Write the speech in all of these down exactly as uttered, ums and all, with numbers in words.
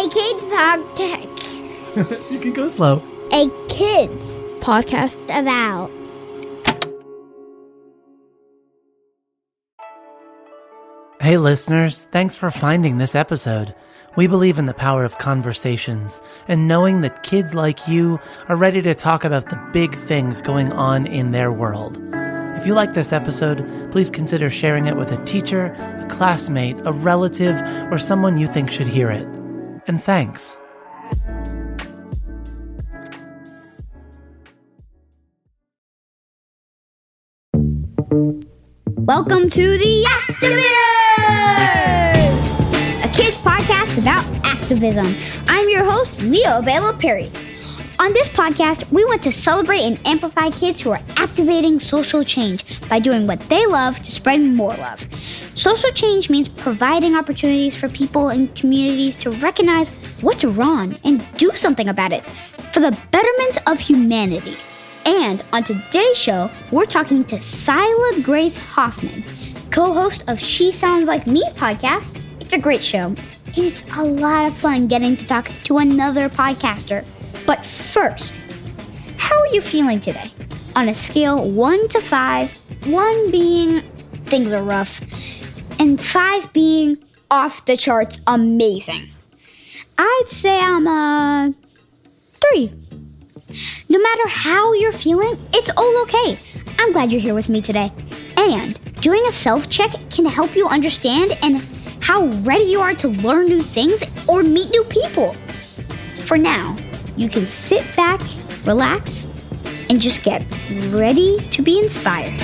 A kids podcast. You can go slow. A kids podcast about. Hey listeners, thanks for finding this episode. We believe in the power of conversations and knowing that kids like you are ready to talk about the big things going on in their world. If you like this episode, please consider sharing it with a teacher, a classmate, a relative, or someone you think should hear it. And thanks. Welcome to the Activators, a kids podcast about activism. I'm your host, Leo Bela Perry. On this podcast, we want to celebrate and amplify kids who are activating social change by doing what they love to spread more love. Social change means providing opportunities for people and communities to recognize what's wrong and do something about it for the betterment of humanity. And on today's show, we're talking to Sila Grace Hoffman, co-host of She Sounds Like Me podcast. It's a great show, and it's a lot of fun getting to talk to another podcaster. But first, how are you feeling today? On a scale one to five, one being things are rough, and five being off the charts amazing. I'd say I'm a three. No matter how you're feeling, it's all okay. I'm glad you're here with me today. And doing a self-check can help you understand and how ready you are to learn new things or meet new people. For now, you can sit back, relax, and just get ready to be inspired.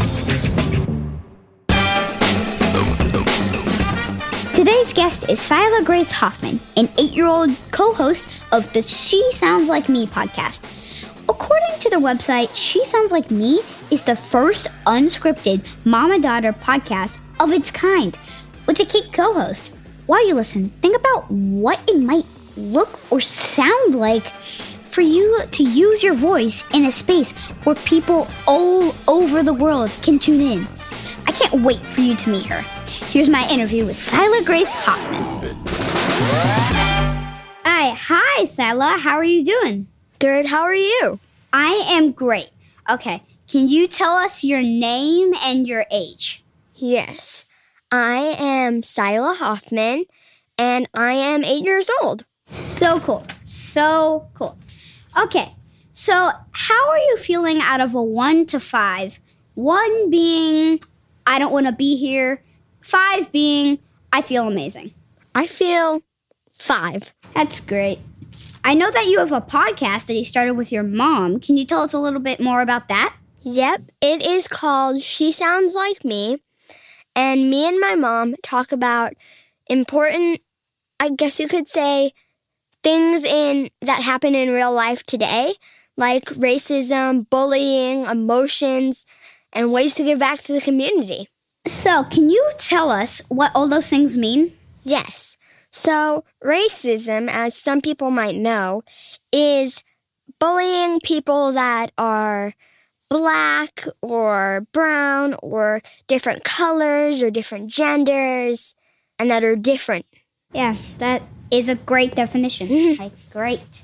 Today's guest is Sila Grace Hoffman, an eight-year-old co-host of the She Sounds Like Me podcast. According to the website, She Sounds Like Me is the first unscripted mama-daughter podcast of its kind with a kid co-host. While you listen, think about what it might look or sound like for you to use your voice in a space where people all over the world can tune in. I can't wait for you to meet her. Here's my interview with Sila Grace Hoffman. Hi, hi, Sila. How are you doing? Good. How are you? I am great. Okay, can you tell us your name and your age? Yes. I am Sila Hoffman, and I am eight years old. So cool. So cool. Okay, so how are you feeling out of a one to five? One being, I don't want to be here. Five being, I feel amazing. I feel five. That's great. I know that you have a podcast that you started with your mom. Can you tell us a little bit more about that? Yep. It is called She Sounds Like Me. And me and my mom talk about important, I guess you could say, things in that happen in real life today, like racism, bullying, emotions, and ways to give back to the community. So, can you tell us what all those things mean? Yes. So, racism, as some people might know, is bullying people that are black or brown or different colors or different genders and that are different. Yeah, that is a great definition. Like, great.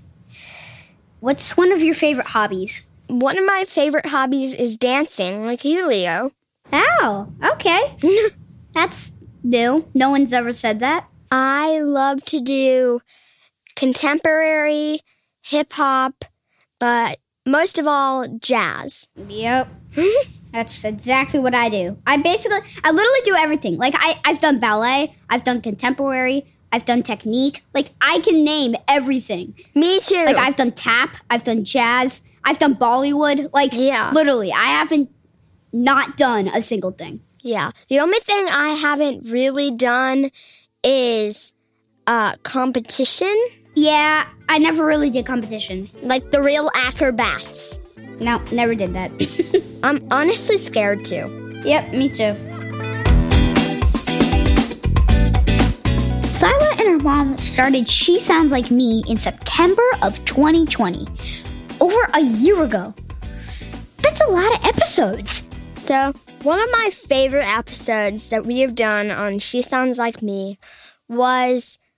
What's one of your favorite hobbies? One of my favorite hobbies is dancing, like you, Leo. Oh, okay. That's new. No one's ever said that. I love to do contemporary, hip-hop, but most of all, jazz. Yep. That's exactly what I do. I basically, I literally do everything. Like, I, I've done ballet, I've done contemporary, I've done technique. Like, I can name everything. Me too. Like, I've done tap, I've done jazz, I've done Bollywood. Like, yeah. Literally, I haven't not done a single thing. Yeah. The only thing I haven't really done is uh, competition. Yeah, I never really did competition. Like the real acrobats. No, never did that. I'm honestly scared too. Yep, me too. Sila and her mom started She Sounds Like Me in September of twenty twenty. Over a year ago. That's a lot of episodes. So, one of my favorite episodes that we have done on She Sounds Like Me was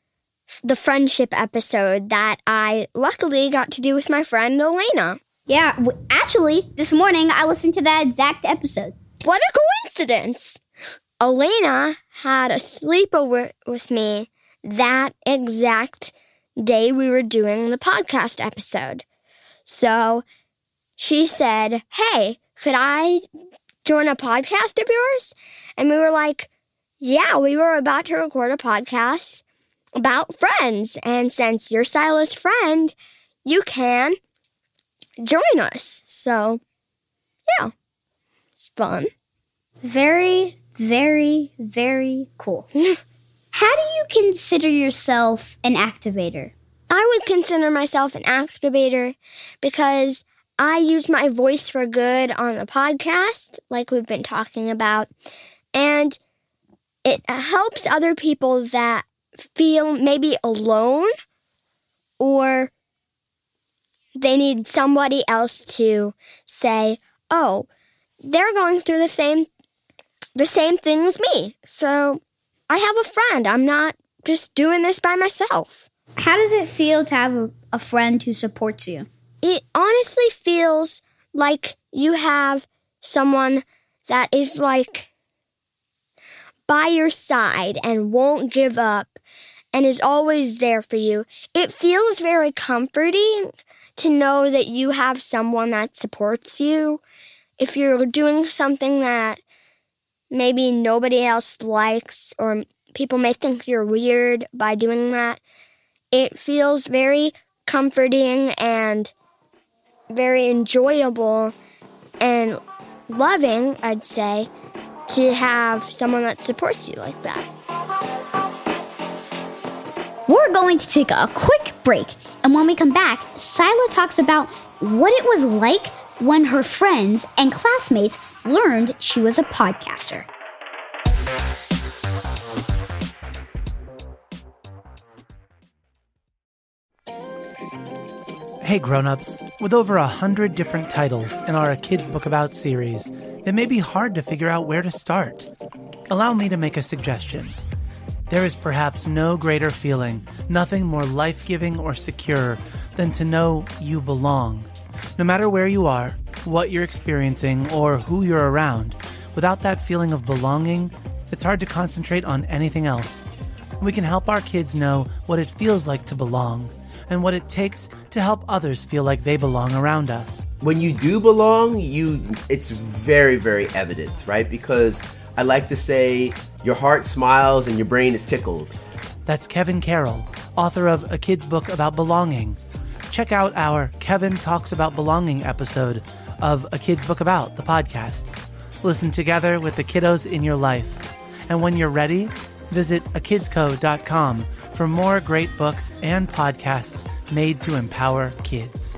the friendship episode that I luckily got to do with my friend Elena. Yeah, w- actually, this morning I listened to that exact episode. What a coincidence! Elena had a sleepover with me that exact day we were doing the podcast episode. So she said, hey, could I join a podcast of yours? And we were like, yeah, we were about to record a podcast about friends. And since you're Sila's friend, you can join us. So, yeah, it's fun. Very, very, very cool. How do you consider yourself an activator? I would consider myself an activator because I use my voice for good on the podcast, like we've been talking about, and it helps other people that feel maybe alone or they need somebody else to say, oh, they're going through the same the same thing as me. So I have a friend. I'm not just doing this by myself. How does it feel to have a, a friend who supports you? It honestly feels like you have someone that is like by your side and won't give up and is always there for you. It feels very comforting to know that you have someone that supports you. If you're doing something that maybe nobody else likes or people may think you're weird by doing that, it feels very comforting and very enjoyable and loving, I'd say, to have someone that supports you like that. We're going to take a quick break, and when we come back, Sila talks about what it was like when her friends and classmates learned she was a podcaster. Hey grown-ups, with over a hundred different titles in our Kids Book About series, it may be hard to figure out where to start. Allow me to make a suggestion. There is perhaps no greater feeling, nothing more life-giving or secure than to know you belong. No matter where you are, what you're experiencing, or who you're around, without that feeling of belonging, it's hard to concentrate on anything else. We can help our kids know what it feels like to belong, and what it takes to help others feel like they belong around us. When you do belong, you it's very, very evident, right? Because I like to say your heart smiles and your brain is tickled. That's Kevin Carroll, author of A Kid's Book About Belonging. Check out our Kevin Talks About Belonging episode of A Kid's Book About, the podcast. Listen together with the kiddos in your life. And when you're ready, visit a kids co dot com for more great books and podcasts made to empower kids.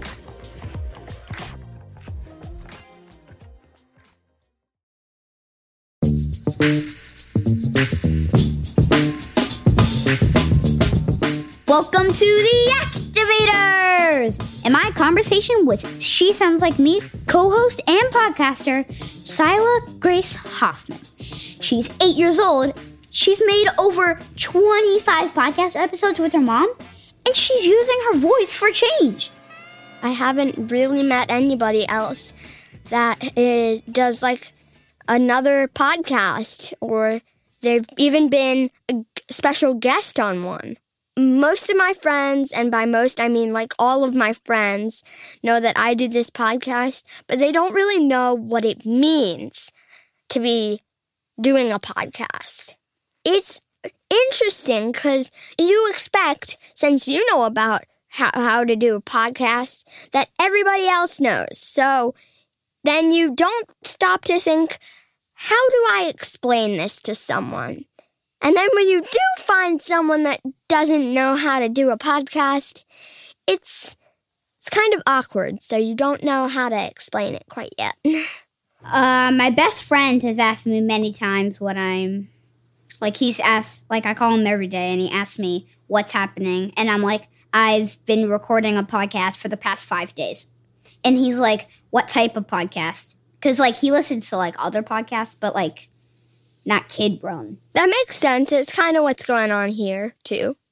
Welcome to the Activators! In my conversation with She Sounds Like Me co-host and podcaster, Sila Grace Hoffman. She's eight years old. She's made over twenty-five podcast episodes with her mom, and she's using her voice for change. I haven't really met anybody else that is, does like another podcast, or they've even been a special guest on one. Most of my friends, and by most I mean like all of my friends, know that I do this podcast, but they don't really know what it means to be doing a podcast. It's interesting because you expect, since you know about how, how to do a podcast, that everybody else knows. So then you don't stop to think, how do I explain this to someone? And then when you do find someone that doesn't know how to do a podcast, it's it's kind of awkward, so you don't know how to explain it quite yet. Uh, my best friend has asked me many times what I'm... Like, he's asked... Like, I call him every day, and he asks me what's happening. And I'm like, I've been recording a podcast for the past five days. And he's like, what type of podcast? Because, like, he listens to, like, other podcasts, but, like, not kid-grown. That makes sense. It's kind of what's going on here, too.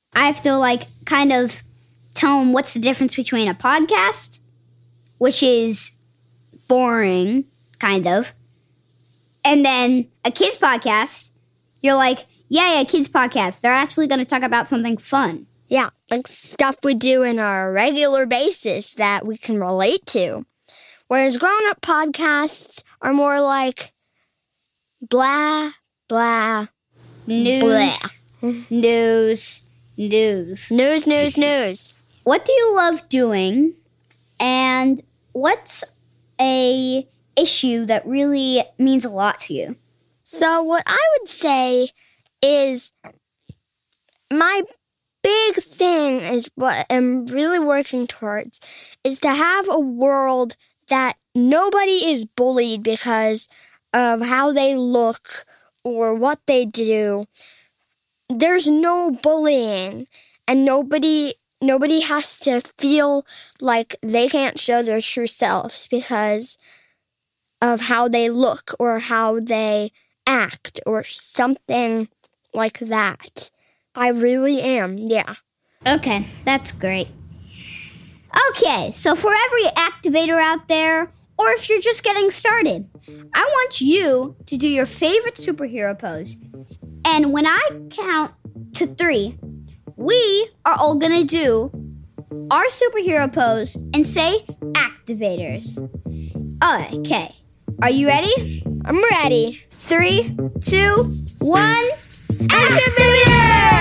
I have to, like, kind of tell them what's the difference between a podcast, which is boring, kind of, and then a kids podcast. You're like, yeah, yeah, kids podcast. They're actually going to talk about something fun. Yeah, like stuff we do in our regular basis that we can relate to. Whereas grown-up podcasts are more like blah, blah, News, blah. news, news. News, news, news. What do you love doing, and what's a issue that really means a lot to you? So what I would say is my big thing is what I'm really working towards is to have a world that nobody is bullied because of how they look or what they do. There's no bullying, and nobody nobody has to feel like they can't show their true selves because of how they look or how they act or something like that. I really am, yeah. Okay, that's great. Okay, so for every activator out there, or if you're just getting started, I want you to do your favorite superhero pose. And when I count to three, we are all gonna do our superhero pose and say activators. Okay, are you ready? I'm ready. Three, two, one, activators!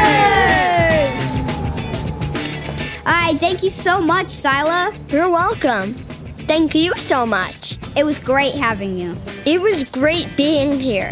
All right, thank you so much, Sila. You're welcome. Thank you so much. It was great having you. It was great being here.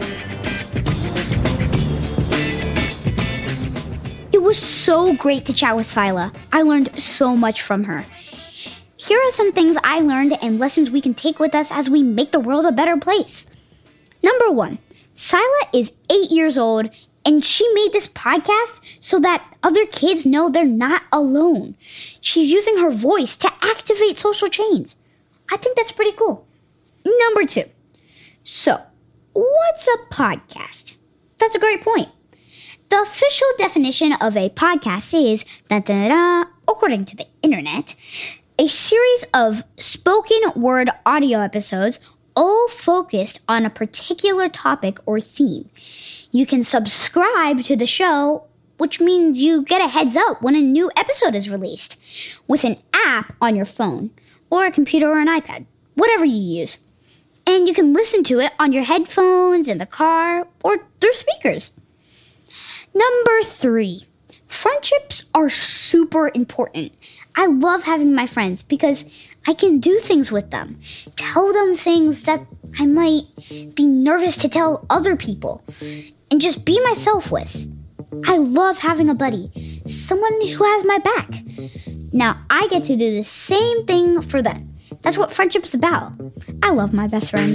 It was so great to chat with Sila. I learned so much from her. Here are some things I learned and lessons we can take with us as we make the world a better place. Number one, Sila is eight years old, and she made this podcast so that other kids know they're not alone. She's using her voice to activate social change. I think that's pretty cool. Number two, so what's a podcast? That's a great point. The official definition of a podcast is, da, da, da, according to the internet, a series of spoken word audio episodes all focused on a particular topic or theme. You can subscribe to the show, which means you get a heads up when a new episode is released, with an app on your phone, or a computer or an iPad, whatever you use. And you can listen to it on your headphones, in the car, or through speakers. Number three, friendships are super important. I love having my friends because I can do things with them, tell them things that I might be nervous to tell other people, and just be myself with. I love having a buddy, someone who has my back. Now I get to do the same thing for them. That's what friendship's about. I love my best friend.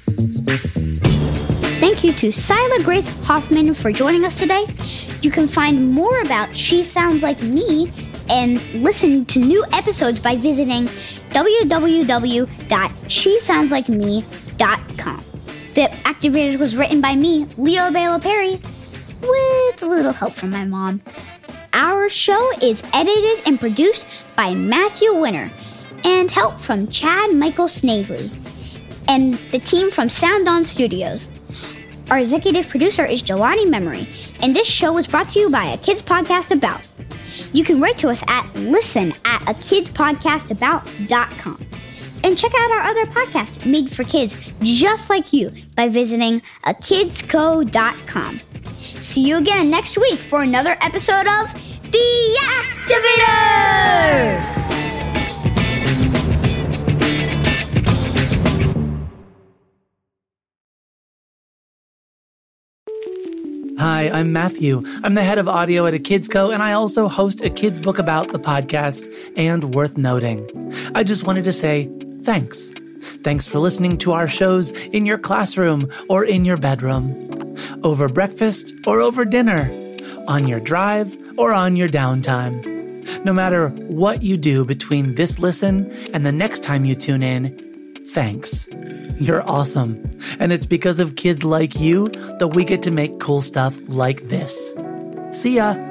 Thank you to Sila Grace Hoffman for joining us today. You can find more about She Sounds Like Me and listen to new episodes by visiting w w w dot she sounds like me dot com. The Activators was written by me, Leo Baylor Perry, with a little help from my mom. Our show is edited and produced by Matthew Winter, and help from Chad Michael Snavely, and the team from Sound On Studios. Our executive producer is Jelani Memory, and this show was brought to you by A Kids Podcast About. You can write to us at listen at a kids podcast about dot com. And check out our other podcast made for kids just like you by visiting a kids co dot com. See you again next week for another episode of The Activators! Hi, I'm Matthew. I'm the head of audio at A Kids Co, and I also host a kids book about the podcast, and worth noting. I just wanted to say thanks. Thanks for listening to our shows in your classroom or in your bedroom, over breakfast or over dinner, on your drive or on your downtime. No matter what you do between this listen and the next time you tune in, thanks. You're awesome. And it's because of kids like you that we get to make cool stuff like this. See ya.